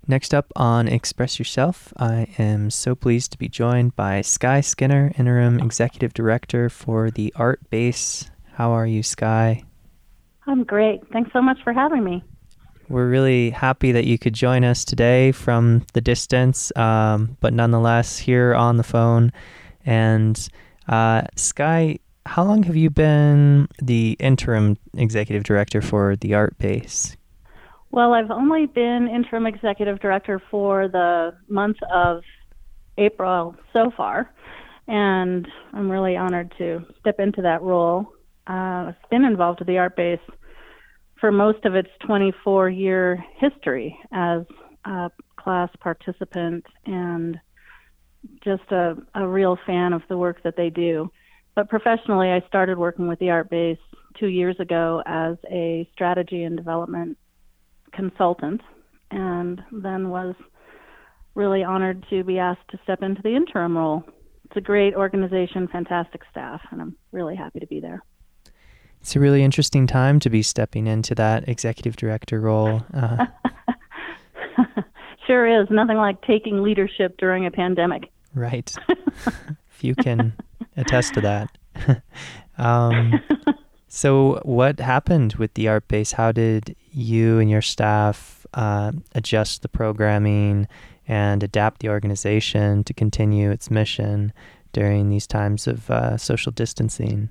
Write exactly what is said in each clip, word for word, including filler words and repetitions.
Next up on Express Yourself, I am so pleased to be joined by Skye Skinner, Interim Executive Director for the Art Base. How are you, Skye? I'm great. Thanks so much for having me. We're really happy that you could join us today from the distance, um, but nonetheless here on the phone. And uh, Skye, how long have you been the Interim Executive Director for the Art Base? Well, I've only been interim executive director for the month of April so far, and I'm really honored to step into that role. Uh, I've been involved with the Art Base for most of its twenty-four-year history as a class participant and just a, a real fan of the work that they do. But professionally, I started working with the Art Base two years ago as a strategy and development consultant, and then was really honored to be asked to step into the interim role. It's a great organization, fantastic staff, and I'm really happy to be there. It's a really interesting time to be stepping into that executive director role. Uh, Sure is. Nothing like taking leadership during a pandemic. Right. Few can attest to that. um, so what happened with the Art Base? How did you and your staff uh, adjust the programming and adapt the organization to continue its mission during these times of uh, social distancing?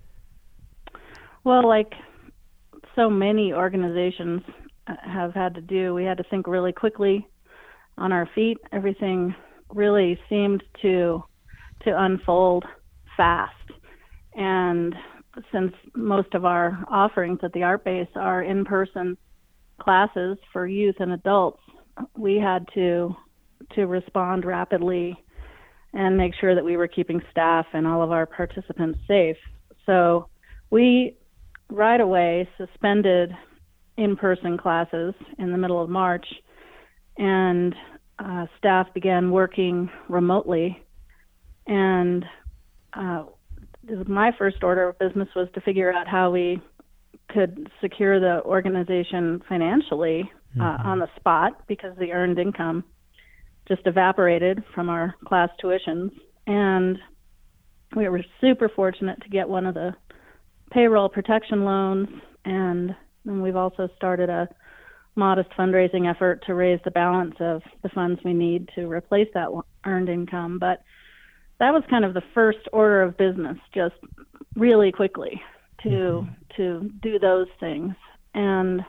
Well, like so many organizations have had to do, we had to think really quickly on our feet. Everything really seemed to to unfold fast. And since most of our offerings at the Art Base are in-person classes for youth and adults, we had to to respond rapidly and make sure that we were keeping staff and all of our participants safe. So we right away suspended in-person classes in the middle of March, and uh, staff began working remotely. And uh, my first order of business was to figure out how we could secure the organization financially uh, mm-hmm. on the spot, because the earned income just evaporated from our class tuitions. And we were super fortunate to get one of the payroll protection loans, and then we've also started a modest fundraising effort to raise the balance of the funds we need to replace that earned income. But that was kind of the first order of business, just really quickly to mm-hmm. to do those things. And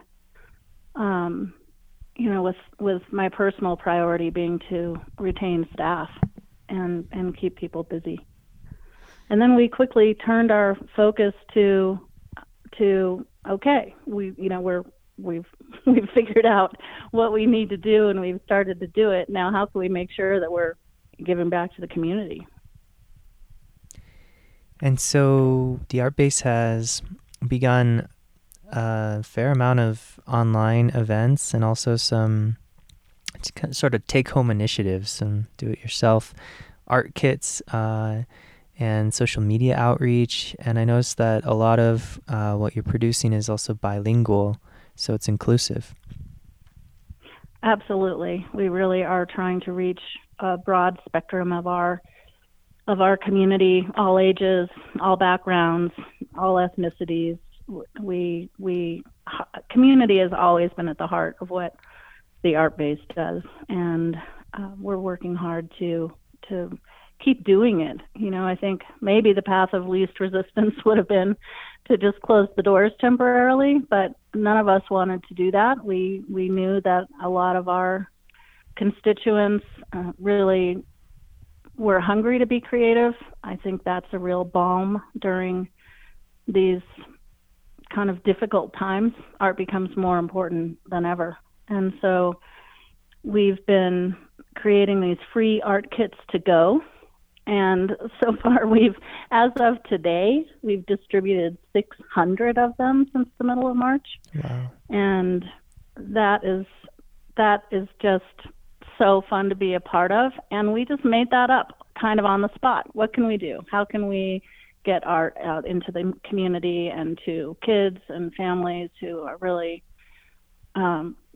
um, you know, with with my personal priority being to retain staff and and keep people busy. And then we quickly turned our focus to to okay, we you know we're we've we've figured out what we need to do, and we've started to do it. Now, how can we make sure that we're giving back to the community? And so the Art Base has begun a fair amount of online events and also some sort of take-home initiatives, some do-it-yourself art kits, uh, and social media outreach. And I noticed that a lot of uh, what you're producing is also bilingual, so it's inclusive. Absolutely. We really are trying to reach a broad spectrum of our of our community, all ages, all backgrounds, all ethnicities. We we community has always been at the heart of what the Art Base does, and uh, we're working hard to to keep doing it. You know, I think maybe the path of least resistance would have been to just close the doors temporarily, but none of us wanted to do that. We we knew that a lot of our constituents uh, really were hungry to be creative. I think that's a real balm during these kind of difficult times. Art becomes more important than ever. And so we've been creating these free art kits to go. And so far we've, as of today, we've distributed six hundred of them since the middle of March. Wow. And that is, that is just so fun to be a part of. And we just made that up kind of on the spot. What can we do? How can we get art out into the community and to kids and families who are really um,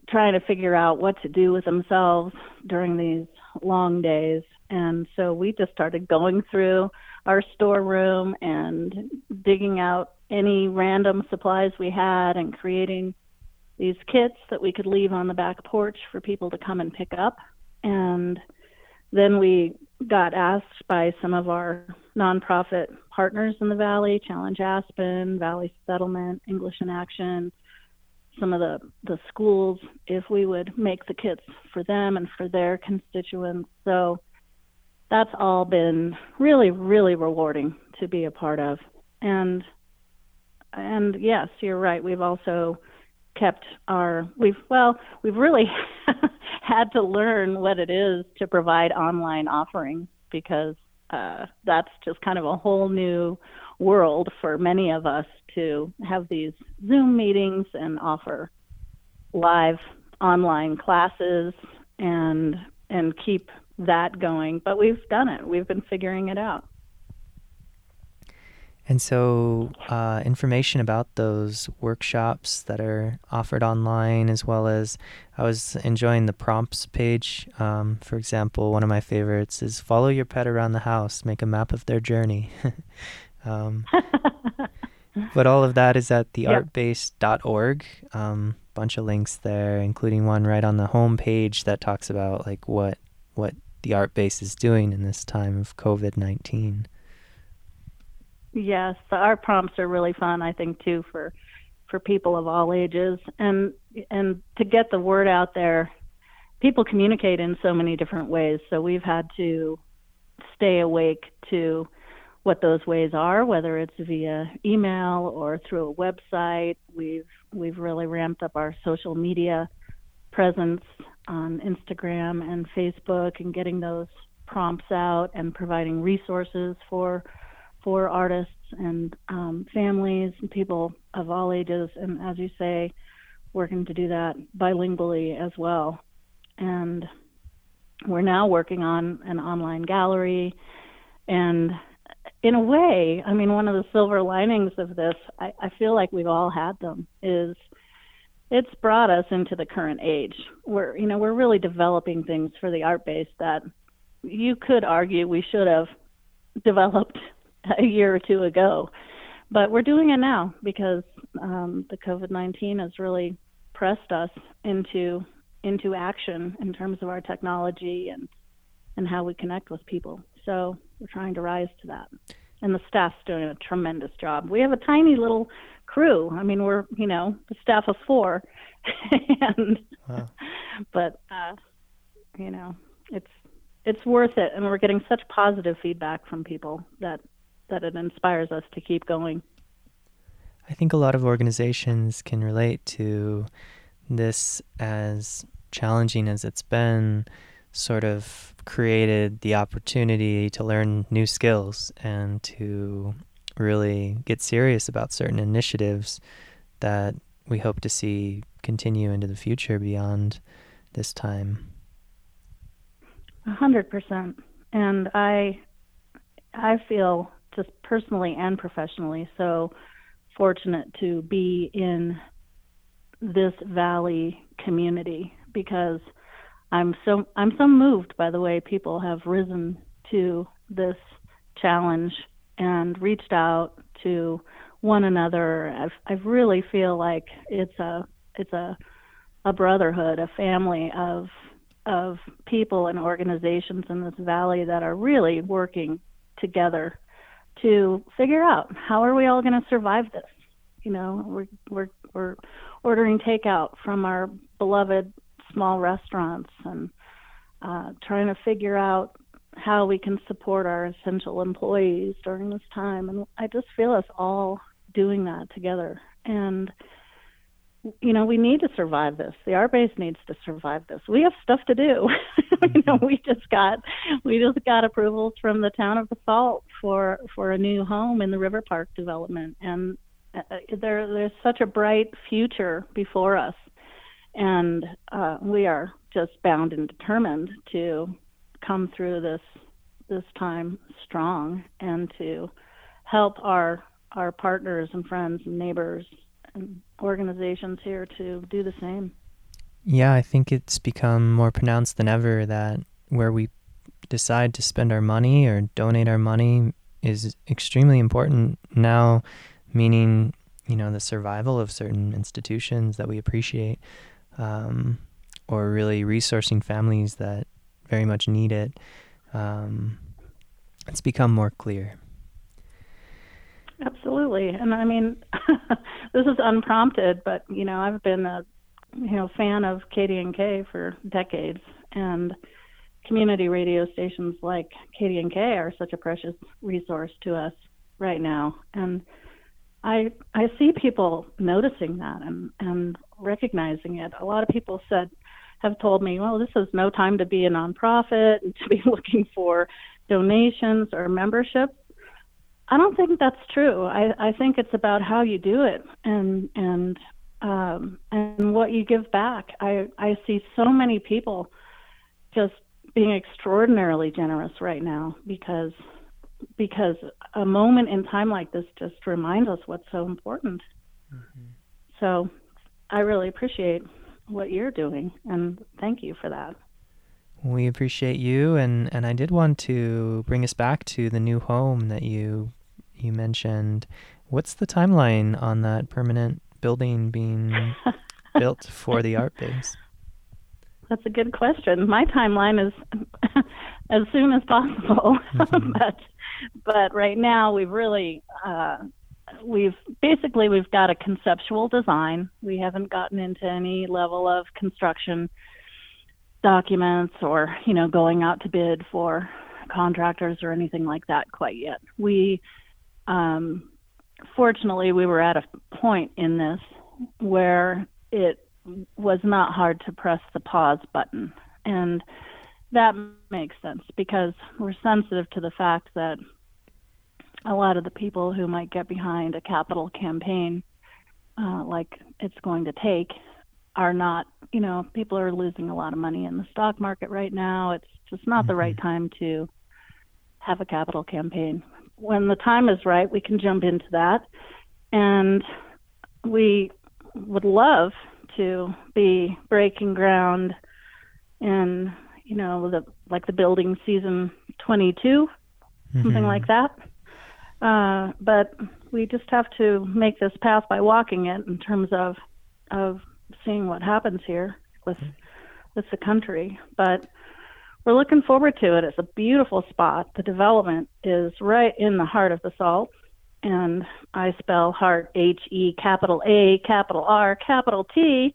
trying to figure out what to do with themselves during these long days. And so we just started going through our storeroom and digging out any random supplies we had and creating these kits that we could leave on the back porch for people to come and pick up. And then we got asked by some of our nonprofit partners in the Valley, Challenge Aspen, Valley Settlement, English in Action, some of the, the schools, if we would make the kits for them and for their constituents. So that's all been really, really rewarding to be a part of. And and yes, you're right. We've also kept our, we've, well, we've really had to learn what it is to provide online offerings, because uh, that's just kind of a whole new world for many of us to have these Zoom meetings and offer live online classes and and keep that going. But we've done it. We've been figuring it out. And so uh, information about those workshops that are offered online, as well as I was enjoying the prompts page. Um, for example, one of my favorites is follow your pet around the house, make a map of their journey. um, but all of that is at the Yep. art base dot org. Um, bunch of links there, including one right on the home page that talks about like what what the Art Base is doing in this time of COVID nineteen. Yes, the art prompts are really fun, I think, too, for for people of all ages. And and to get the word out there, people communicate in so many different ways. So we've had to stay awake to what those ways are, whether it's via email or through a website. We've we've really ramped up our social media presence on Instagram and Facebook and getting those prompts out and providing resources for for artists and um, families and people of all ages, and as you say, working to do that bilingually as well. And we're now working on an online gallery, and in a way, I mean, one of the silver linings of this, I, I feel like we've all had them, is it's brought us into the current age. We're, you know, we're really developing things for the Art Base that you could argue we should have developed a year or two ago, but we're doing it now because um, the COVID nineteen has really pressed us into into action in terms of our technology and and how we connect with people. So we're trying to rise to that, and the staff's doing a tremendous job. We have a tiny little crew. I mean, we're you know a staff of four, and Wow. but uh, you know it's it's worth it, and we're getting such positive feedback from people that. that it inspires us to keep going. I think a lot of organizations can relate to this, as challenging as it's been, sort of created the opportunity to learn new skills and to really get serious about certain initiatives that we hope to see continue into the future beyond this time. A hundred percent. And I, I feel just personally and professionally so fortunate to be in this Valley community, because I'm so I'm so moved by the way people have risen to this challenge and reached out to one another. I've I really feel like it's a it's a a brotherhood, a family of of people and organizations in this valley that are really working together to figure out how are we all going to survive this. You know, we're we're we're ordering takeout from our beloved small restaurants and uh, trying to figure out how we can support our essential employees during this time. And I just feel us all doing that together. And you know, we need to survive this. The Art Base needs to survive this. We have stuff to do. you know, we just got we just got approvals from the town of Basalt for for a new home in the River Park development, and uh, there there's such a bright future before us, and uh, we are just bound and determined to come through this this time strong and to help our our partners and friends and neighbors and organizations here to do the same. Yeah, I think it's become more pronounced than ever that where we decide to spend our money or donate our money is extremely important now, meaning, you know, the survival of certain institutions that we appreciate, um, or really resourcing families that very much need it. Um, it's become more clear. Absolutely. And I mean, this is unprompted, but, you know, I've been a, you know, fan of K D N K for decades, and community radio stations like K D N K are such a precious resource to us right now. And I I see people noticing that and, and recognizing it. A lot of people said, have told me, well, this is no time to be a nonprofit and to be looking for donations or memberships. I don't think that's true. I, I think it's about how you do it and and um, and what you give back. I, I see so many people just being extraordinarily generous right now because because a moment in time like this just reminds us what's so important. Mm-hmm. So I really appreciate what you're doing, and thank you for that. We appreciate you, and, and I did want to bring us back to the new home that you you mentioned. What's the timeline on that permanent building being built for the art base? That's a good question. My timeline is as soon as possible, mm-hmm. but but right now we've really uh, we've basically we've got a conceptual design. We haven't gotten into any level of construction documents or, you know, going out to bid for contractors or anything like that quite yet. We um, fortunately we were at a point in this where it was not hard to press the pause button, and that makes sense because we're sensitive to the fact that a lot of the people who might get behind a capital campaign uh, like it's going to take are not, you know, people are losing a lot of money in the stock market right now. It's just not mm-hmm. the right time to have a capital campaign. When the time is right, we can jump into that, and we would love to be breaking ground in, you know, the like the building season twenty-two, mm-hmm. something like that. Uh, but we just have to make this path by walking it in terms of of seeing what happens here with with the country. But we're looking forward to it. It's a beautiful spot. The development is right in the heart of Basalt. And I spell heart H E capital A, capital R, capital T.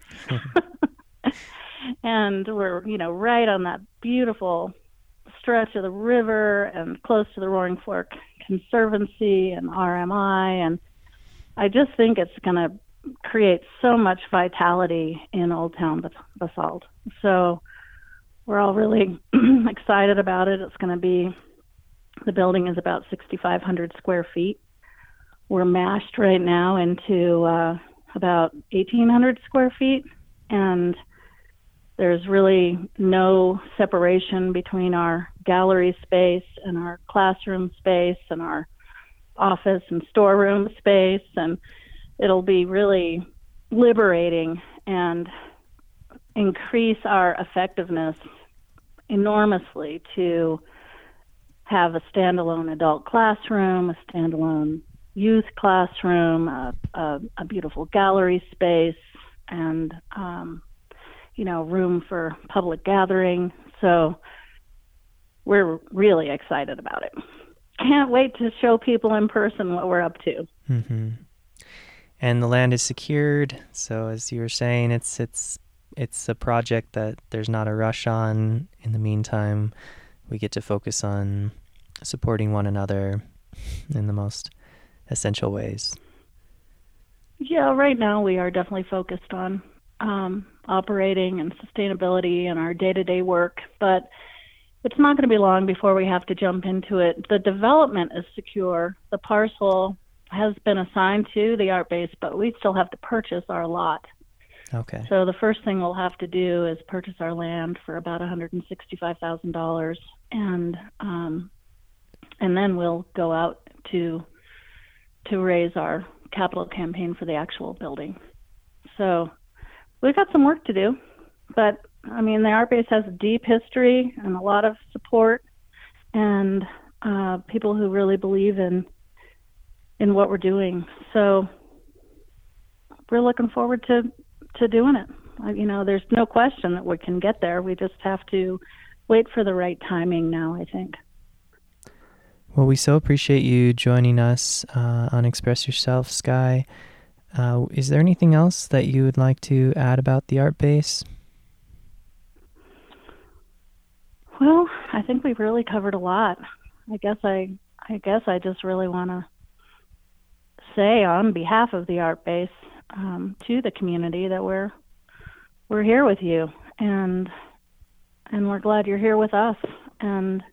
And we're, you know, right on that beautiful stretch of the river and close to the Roaring Fork Conservancy and R M I. And I just think it's going to create so much vitality in Old Town Basalt. So we're all really excited about it. It's going to be, the building is about sixty-five hundred square feet. We're mashed right now into uh, about eighteen hundred square feet, and there's really no separation between our gallery space and our classroom space and our office and storeroom space, and it'll be really liberating and increase our effectiveness enormously to have a standalone adult classroom, a standalone youth classroom, a, a, a beautiful gallery space, and um, you know, room for public gathering. So we're really excited about it. Can't wait to show people in person what we're up to. Mm-hmm. And the land is secured. So as you were saying, it's it's it's a project that there's not a rush on. In the meantime, we get to focus on supporting one another in the most essential ways. Yeah, right now we are definitely focused on um, operating and sustainability and our day-to-day work, but it's not going to be long before we have to jump into it. The development is secure. The parcel has been assigned to the art base, but we still have to purchase our lot. Okay. So the first thing we'll have to do is purchase our land for about one hundred sixty-five thousand dollars, and um, and then we'll go out to to raise our capital campaign for the actual building. So we've got some work to do, but I mean, the art base has a deep history and a lot of support, and uh, people who really believe in in what we're doing. So we're looking forward to to doing it. Uh, you know, there's no question that we can get there. We just have to wait for the right timing now, I think. Well, we so appreciate you joining us uh, on Express Yourself, Sky. Uh, is there anything else that you would like to add about the art base? Well, I think we've really covered a lot. I guess I, I guess I just really want to say on behalf of the art base um, to the community that we're we're here with you, and and we're glad you're here with us. And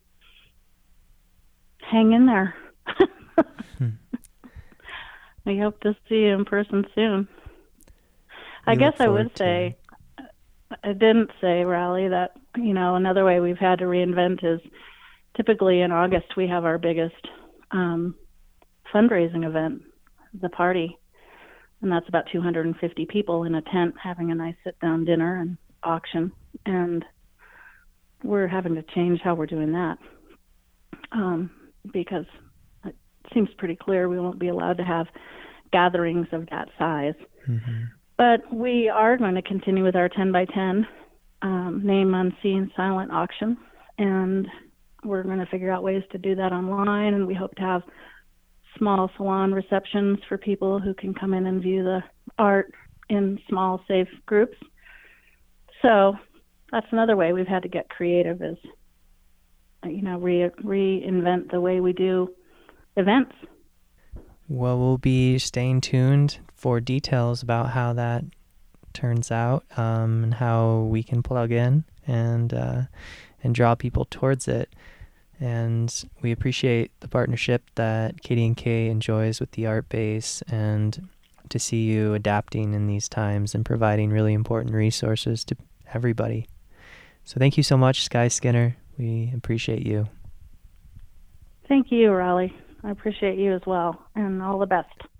hang in there. hmm. We hope to see you in person soon. We I guess I would say, I didn't say, Riley, that, you know, another way we've had to reinvent is typically in August we have our biggest um, fundraising event, the party. And that's about two hundred fifty people in a tent having a nice sit-down dinner and auction. And we're having to change how we're doing that. Um, because it seems pretty clear we won't be allowed to have gatherings of that size. Mm-hmm. But we are going to continue with our ten by ten um, name unseen silent auction, and we're going to figure out ways to do that online, and we hope to have small salon receptions for people who can come in and view the art in small, safe groups. So that's another way we've had to get creative, is you know, re- reinvent the way we do events. Well, we'll be staying tuned for details about how that turns out, um, and how we can plug in and uh, and draw people towards it. And we appreciate the partnership that K D and K enjoys with the art base, and to see you adapting in these times and providing really important resources to everybody. So thank you so much, Sky Skinner. We appreciate you. Thank you, Raleigh. I appreciate you as well, and all the best.